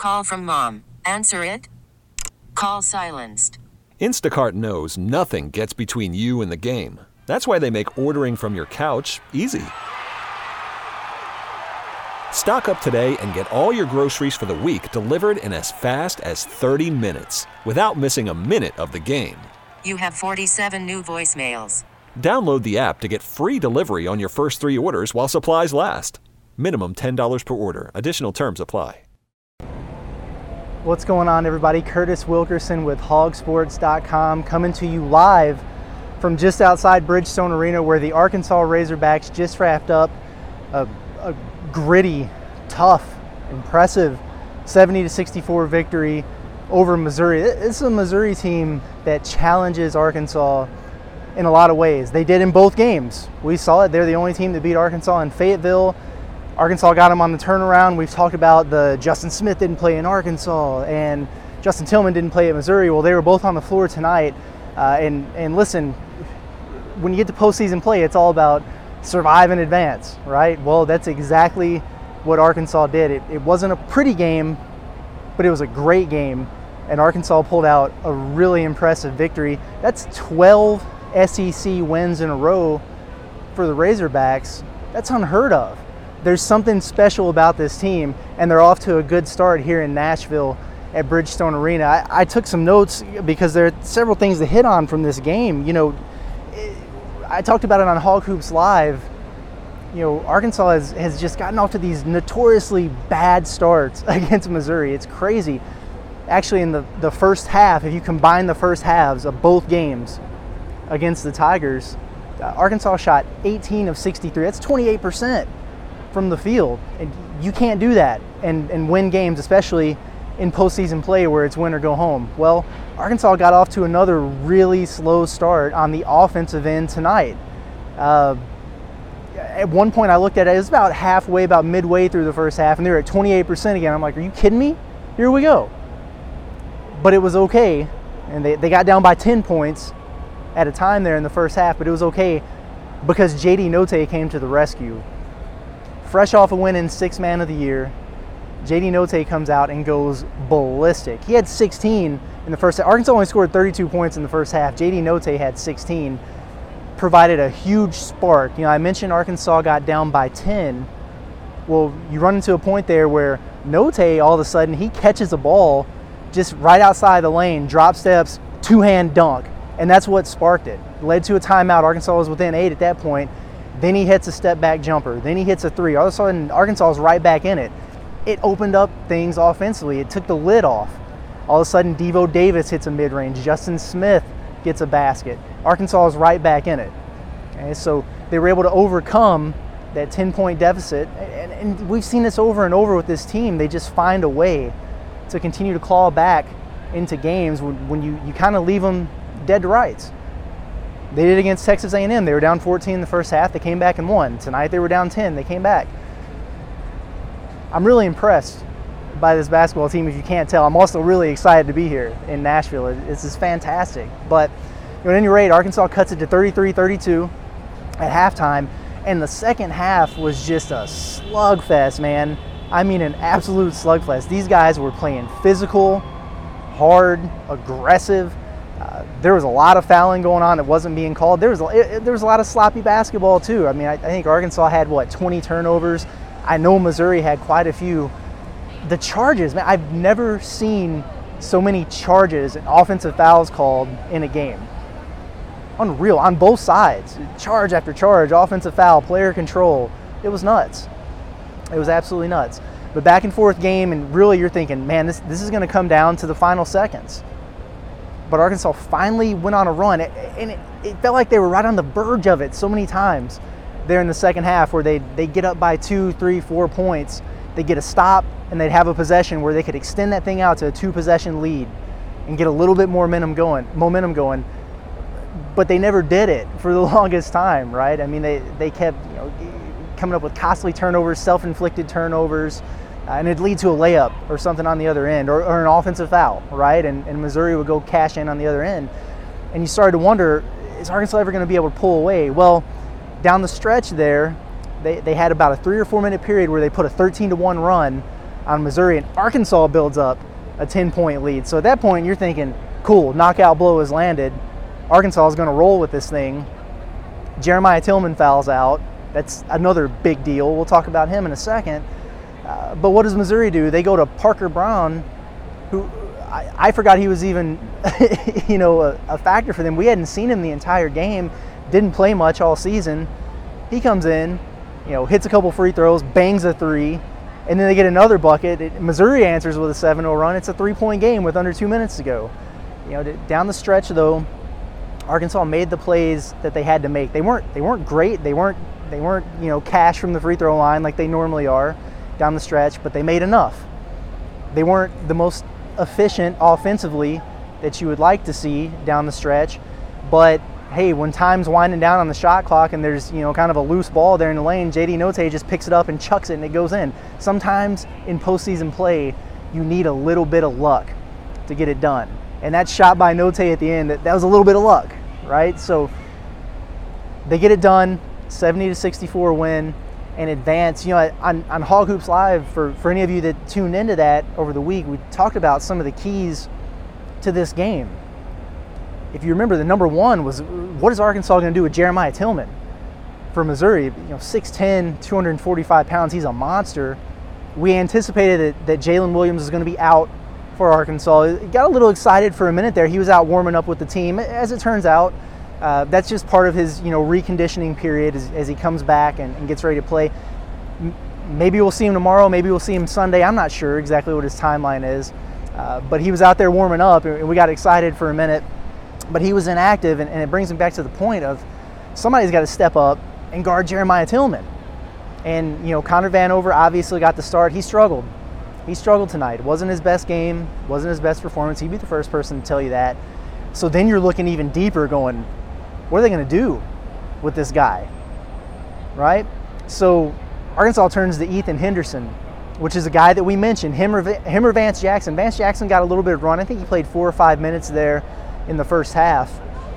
Call from mom. Answer it. Call silenced. Instacart knows nothing gets between you and the game. That's why they make ordering from your couch easy. Stock up today and get all your groceries for the week delivered in as fast as 30 minutes without missing a minute of the game. You have 47 new voicemails. Download the app to get free delivery on your first 3 orders while supplies last. Minimum $10 per order. Additional terms apply. What's going on, everybody? Curtis Wilkerson with Hogsports.com coming to you live from just outside Bridgestone Arena, where the Arkansas Razorbacks just wrapped up a gritty, tough, impressive 70-64 victory over Missouri. This is a Missouri team that challenges Arkansas in a lot of ways. They did in both games. We saw it. They're the only team that beat Arkansas in Fayetteville. Arkansas got them on the turnaround. We've talked about the Justin Smith didn't play in Arkansas and Justin Tillman didn't play at Missouri. Well, they were both on the floor tonight. And listen, when you get to postseason play, it's all about survive and advance, right? Well, that's exactly what Arkansas did. It wasn't a pretty game, but it was a great game. And Arkansas pulled out a really impressive victory. That's 12 SEC wins in a row for the Razorbacks. That's unheard of. There's something special about this team, and they're off to a good start here in Nashville at Bridgestone Arena. I took some notes because there are several things to hit on from this game. You know, I talked about it on Hog Hoops Live. You know, Arkansas has just gotten off to these notoriously bad starts against Missouri. It's crazy. Actually, in the first half, if you combine the first halves of both games against the Tigers, Arkansas shot 18 of 63. That's 28%. From the field, and you can't do that and win games, especially in postseason play where it's win or go home. Well, Arkansas got off to another really slow start on the offensive end tonight. At one point I looked at it, it was about midway through the first half, and they were at 28% again. I'm like, are you kidding me? Here we go. But it was okay, and they got down by 10 points at a time there in the first half, but it was okay because J.D. Notae came to the rescue. Fresh off a win in Sixth Man of the Year, J.D. Notae comes out and goes ballistic. He had 16 in the first half. Arkansas only scored 32 points in the first half. J.D. Notae had 16, provided a huge spark. You know, I mentioned Arkansas got down by 10. Well, you run into a point there where Notae, all of a sudden, he catches a ball just right outside the lane, drop steps, two-hand dunk, and that's what sparked it. Led to a timeout. Arkansas was within 8 at that point. Then he hits a step-back jumper. Then he hits a three. All of a sudden, Arkansas is right back in it. It opened up things offensively. It took the lid off. All of a sudden, Devo Davis hits a mid-range. Justin Smith gets a basket. Arkansas is right back in it. And so they were able to overcome that 10-point deficit. And we've seen this over and over with this team. They just find a way to continue to claw back into games when you kind of leave them dead to rights. They did against Texas A&M. They were down 14 in the first half. They came back and won. Tonight they were down 10. They came back. I'm really impressed by this basketball team, if you can't tell. I'm also really excited to be here in Nashville. This is fantastic. But at any rate, Arkansas cuts it to 33-32 at halftime. And the second half was just a slugfest, man. I mean, an absolute slugfest. These guys were playing physical, hard, aggressive. There was a lot of fouling going on that wasn't being called. There was a lot of sloppy basketball too. I mean, I think Arkansas had 20 turnovers. I know Missouri had quite a few. The charges, man, I've never seen so many charges and offensive fouls called in a game. Unreal on both sides. Charge after charge, offensive foul, player control. It was nuts. It was absolutely nuts. But back and forth game, and really you're thinking, man, this is going to come down to the final seconds. But Arkansas finally went on a run, and it felt like they were right on the verge of it so many times there in the second half, where they get up by 2, 3, 4 points. They get a stop, and they'd have a possession where they could extend that thing out to a 2-possession lead and get a little bit more momentum going. But they never did it for the longest time, right? I mean, they kept coming up with costly turnovers, self-inflicted turnovers. And it'd lead to a layup or something on the other end, or an offensive foul, right? And Missouri would go cash in on the other end. And you started to wonder, is Arkansas ever going to be able to pull away? Well, down the stretch there, they had about a 3 or 4 minute period where they put a 13-1 run on Missouri, and Arkansas builds up a 10-point lead. So at that point, you're thinking, cool, knockout blow has landed. Arkansas is going to roll with this thing. Jeremiah Tillman fouls out. That's another big deal. We'll talk about him in a second. But what does Missouri do? They go to Parker Brown, who I forgot he was even a factor for them. We hadn't seen him the entire game, didn't play much all season. He comes in, hits a couple free throws, bangs a three, and then they get another bucket. Missouri answers with a 7-0 run. It's a 3-point game with under 2 minutes to go. Down the stretch, though, Arkansas made the plays that they had to make. They weren't great. They weren't cash from the free throw line like they normally are down the stretch, but they made enough. They weren't the most efficient offensively that you would like to see down the stretch, but hey, when time's winding down on the shot clock and there's kind of a loose ball there in the lane, JD Notae just picks it up and chucks it and it goes in. Sometimes in postseason play, you need a little bit of luck to get it done. And that shot by Notae at the end, that was a little bit of luck, right? So they get it done, 70-64 win, and advance. On Hog Hoops Live, for any of you that tuned into that over the week, we talked about some of the keys to this game. If you remember, the number one was, what is Arkansas going to do with Jeremiah Tillman for Missouri? 6'10", 245 pounds, he's a monster. We anticipated that Jalen Williams was going to be out for Arkansas. Got a little excited for a minute there. He was out warming up with the team. As it turns out, that's just part of his reconditioning period as he comes back and gets ready to play. Maybe we'll see him tomorrow. Maybe we'll see him Sunday. I'm not sure exactly what his timeline is. But he was out there warming up, and we got excited for a minute. But he was inactive, and it brings me back to the point of somebody's got to step up and guard Jeremiah Tillman. And, Connor Vanover obviously got the start. He struggled. He struggled tonight. It wasn't his best game, wasn't his best performance. He'd be the first person to tell you that. So then you're looking even deeper going, what are they going to do with this guy, right? So Arkansas turns to Ethan Henderson, which is a guy that we mentioned, him or Vance Jackson. Vance Jackson got a little bit of run. I think he played 4 or 5 minutes there in the first half.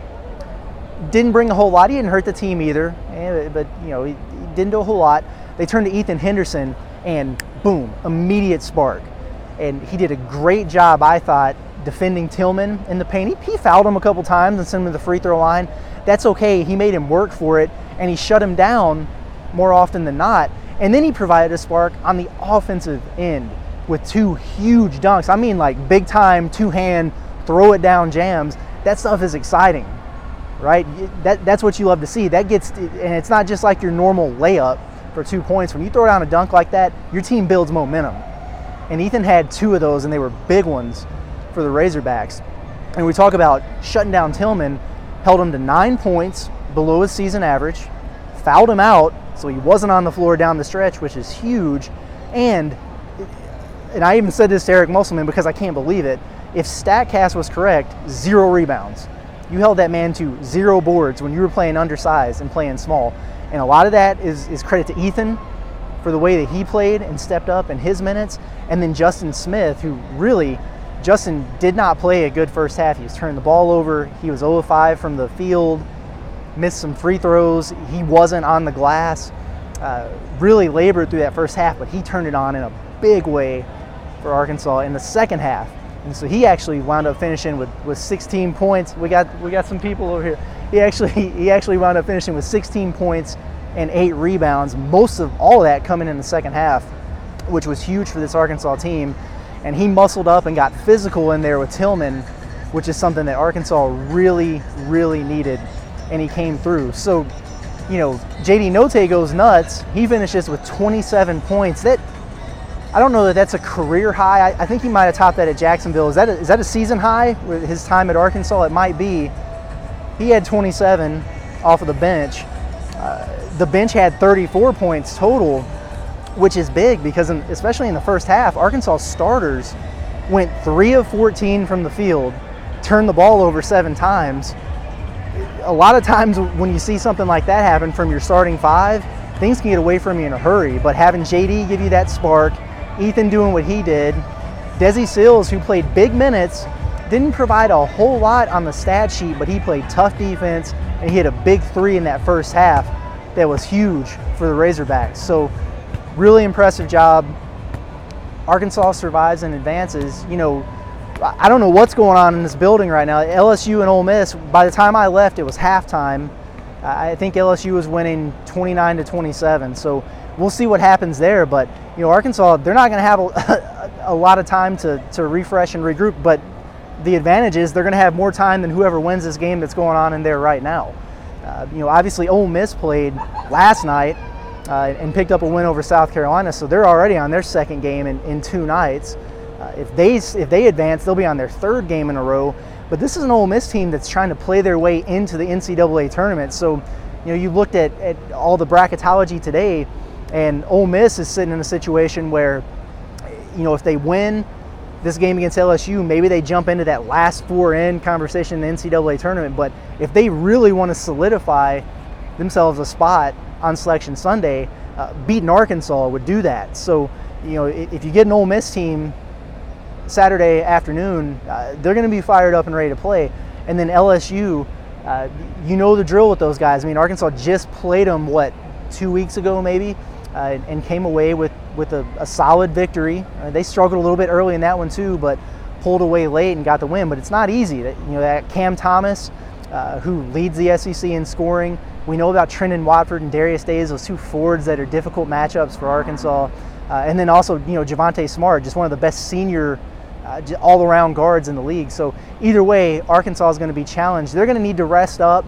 Didn't bring a whole lot. He didn't hurt the team either, but he didn't do a whole lot. They turned to Ethan Henderson, and boom, immediate spark. And he did a great job, I thought, defending Tillman in the paint. He fouled him a couple times and sent him to the free throw line. That's okay. He made him work for it, and he shut him down more often than not. And then he provided a spark on the offensive end with 2 huge dunks. I mean, like big time, 2-hand, throw it down jams. That stuff is exciting, right? That's what you love to see. That gets, and it's not just like your normal layup for 2 points. When you throw down a dunk like that, your team builds momentum. And Ethan had 2 of those, and they were big ones for the Razorbacks. And we talk about shutting down Tillman, held him to 9 points below his season average, fouled him out, so he wasn't on the floor down the stretch, which is huge. And I even said this to Eric Musselman because I can't believe it. If StatCast was correct, 0 rebounds. You held that man to 0 boards when you were playing undersized and playing small. And a lot of that is credit to Ethan for the way that he played and stepped up in his minutes. And then Justin Smith, who really, Justin did not play a good first half. He was turning the ball over. He was 0 of 5 from the field, missed some free throws. He wasn't on the glass. Really labored through that first half, but he turned it on in a big way for Arkansas in the second half. And so he actually wound up finishing with 16 points. We got some people over here. He actually wound up finishing with 16 points and 8 rebounds. Most of all of that coming in the second half, which was huge for this Arkansas team. And he muscled up and got physical in there with Tillman, which is something that Arkansas really, really needed. And he came through. So, JD Notae goes nuts. He finishes with 27 points. I don't know that that's a career high. I think he might have topped that at Jacksonville. Is that a season high with his time at Arkansas? It might be. He had 27 off of the bench. The bench had 34 points total, which is big because especially in the first half, Arkansas starters went 3 of 14 from the field, turned the ball over 7 times. A lot of times when you see something like that happen from your starting 5, things can get away from you in a hurry. But having JD give you that spark, Ethan doing what he did, Desi Sills, who played big minutes, didn't provide a whole lot on the stat sheet, but he played tough defense, and he hit a big 3 in that first half that was huge for the Razorbacks. So really impressive job. Arkansas survives and advances, I don't know what's going on in this building right now. LSU and Ole Miss, by the time I left, it was halftime. I think LSU was winning 29-27. So we'll see what happens there. But, Arkansas, they're not going to have a lot of time to refresh and regroup. But the advantage is they're going to have more time than whoever wins this game that's going on in there right now. Obviously Ole Miss played last night and picked up a win over South Carolina. So they're already on their second game in 2 nights. If they advance, they'll be on their 3rd game in a row. But this is an Ole Miss team that's trying to play their way into the NCAA tournament. So, you looked at all the bracketology today, and Ole Miss is sitting in a situation where, if they win this game against LSU, maybe they jump into that last 4-in conversation in the NCAA tournament. But if they really want to solidify themselves a spot on Selection Sunday, beating Arkansas would do that. So, if you get an Ole Miss team Saturday afternoon, they're going to be fired up and ready to play. And then LSU, the drill with those guys. I mean, Arkansas just played them, 2 weeks ago maybe, and came away with a solid victory. They struggled a little bit early in that one too, but pulled away late and got the win. But it's not easy. That Cam Thomas, who leads the SEC in scoring. We know about Trendon Watford and Darius Days, those 2 forwards that are difficult matchups for Arkansas. And then also, Javonte Smart, just one of the best senior all-around guards in the league. So either way, Arkansas is going to be challenged. They're going to need to rest up.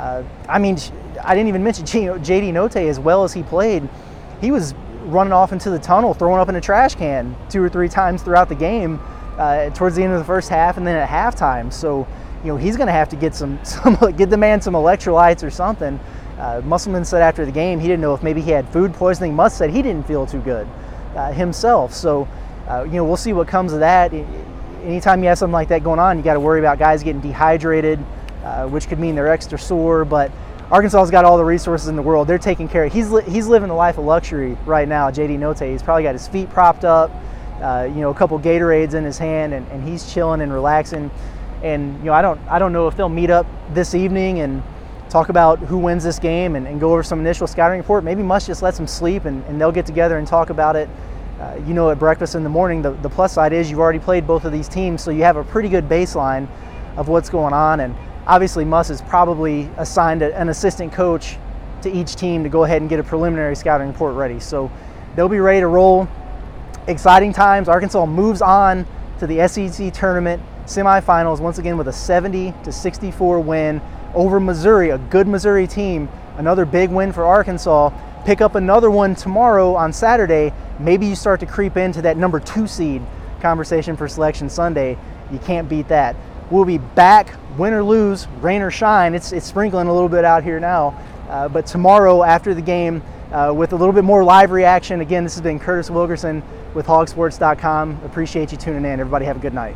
I didn't even mention J.D. Note. As well as he played, he was running off into the tunnel, throwing up in a trash can 2 or 3 times throughout the game towards the end of the first half and then at halftime. So, he's going to have to get get the man some electrolytes or something. Musselman said after the game he didn't know if maybe he had food poisoning. Musk said he didn't feel too good himself. So, we'll see what comes of that. Anytime you have something like that going on, you got to worry about guys getting dehydrated, which could mean they're extra sore. But Arkansas's got all the resources in the world. They're taking care of. He's living the life of luxury right now. J.D. Note. He's probably got his feet propped up, a couple Gatorades in his hand, and he's chilling and relaxing. And I don't know if they'll meet up this evening and talk about who wins this game and go over some initial scouting report. Maybe Musk just lets them sleep and they'll get together and talk about it. At breakfast in the morning. The plus side is you've already played both of these teams, so you have a pretty good baseline of what's going on. And obviously Muss is probably assigned an assistant coach to each team to go ahead and get a preliminary scouting report ready. So they'll be ready to roll. Exciting times. Arkansas moves on to the SEC tournament semifinals once again with a 70-64 win over Missouri, a good Missouri team. Another big win for Arkansas. Pick up another one tomorrow on Saturday. Maybe you start to creep into that number 2 seed conversation for Selection Sunday. You can't beat that. We'll be back, win or lose, rain or shine. It's sprinkling a little bit out here now. But tomorrow after the game with a little bit more live reaction. Again, this has been Curtis Wilkerson with hogsports.com. Appreciate you tuning in. Everybody have a good night.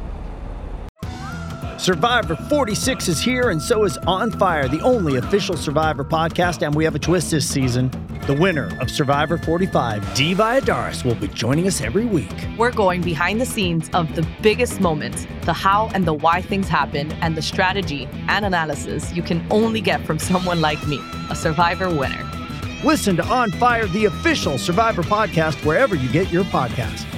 Survivor 46 is here, and so is On Fire, the only official Survivor podcast, and we have a twist this season. The winner of Survivor 45, Dee Valladares, will be joining us every week. We're going behind the scenes of the biggest moments, the how and the why things happen, and the strategy and analysis you can only get from someone like me, a Survivor winner. Listen to On Fire, the official Survivor podcast, wherever you get your podcasts.